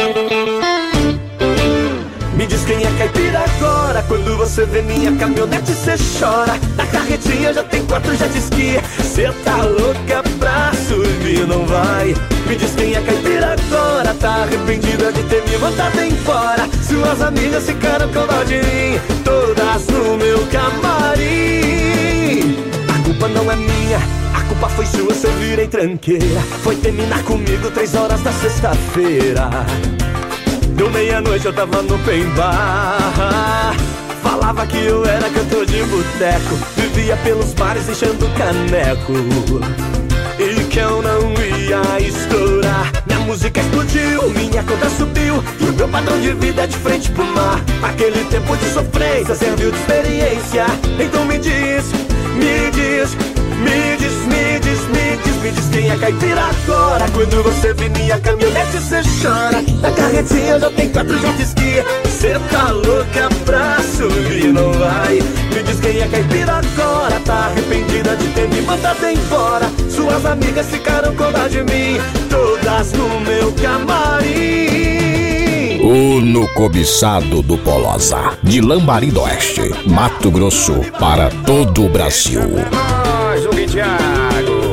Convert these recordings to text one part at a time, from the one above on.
Me diz quem é caipira agora. Quando você vê minha caminhonete cê chora. Na carretinha já tem 4 jet ski. Cê tá louca pra subir, não vai? Me diz quem é caipira agora. Tá arrependida de ter me botado em fora. Suas amigas ficaram com dó de mim, todas no meu camarim. A culpa não é minha, a culpa foi sua se eu virei tranqueira. Foi terminar comigo 3 horas da sexta-feira. Deu meia-noite eu tava no open bar. Falava que eu era cantor de boteco. Vivia pelos bares enchendo o caneco. E que eu não ia estourar. Minha música explodiu, minha conta subiu. E o meu padrão de vida é de frente pro mar. Aquele tempo de sofrência serviu de experiência. Então me diz, me diz, me diz, me diz, me diz, me diz quem é caipira agora. Quando você vê minha caminhonete cê chora. Na carretinha já tem 4 jet ski. Cê tá louca pra subir, não vai? Me diz quem é caipira agora. Tá arrependida de ter me mandado embora. Suas amigas ficaram com dó de mim, todas no meu camarim. O no cobiçado do Polosa, de Lambari do Oeste, Mato Grosso, para todo o Brasil. Nós, o Thiago.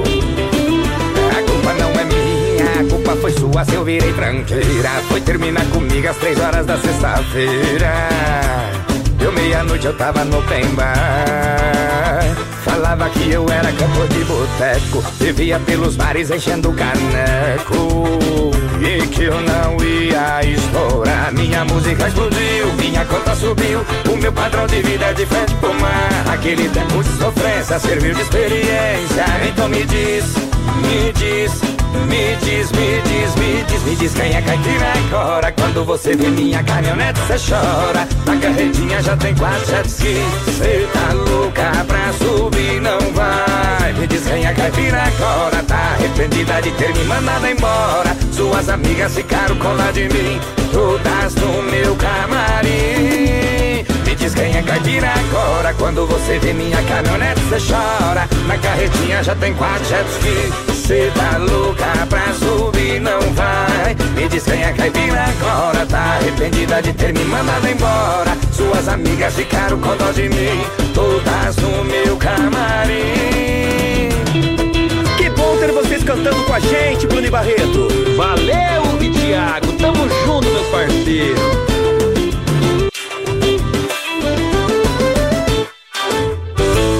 A culpa não é minha, a culpa foi sua se eu virei tranqueira. Foi terminar comigo às 3 horas da sexta-feira. Deu meia-noite eu tava no open bar. Falava que eu era cantor de boteco. Vivia pelos bares enchendo o caneco. E que eu não ia estourar. Minha música explodiu, minha conta subiu. O meu padrão de vida é de frente pro mar. Aquele tempo de sofrência serviu de experiência. Então me diz, me diz, me diz, me diz, me diz, me diz quem é caipira agora. Quando você vê minha caminhonete cê chora. Na carretinha já tem 4 jet ski. Cê tá louca pra subir, não vai? Me diz quem é caipira agora. Tá arrependida de ter me mandado embora. Suas amigas ficaram com lá de mim, todas no meu camarim. Me diz quem é caipira agora. Quando você vê minha caminhonete cê chora. Na carretinha já tem 4 jet ski. Cê tá louca pra subir, não vai? Me diz quem é caipira agora. Tá arrependida de ter me mandado embora. Suas amigas ficaram com dó de mim, todas no meu camarim. Que bom ter vocês cantando com a gente, Bruno e Barreto. Valeu, Thiago, tamo junto, meu parceiro.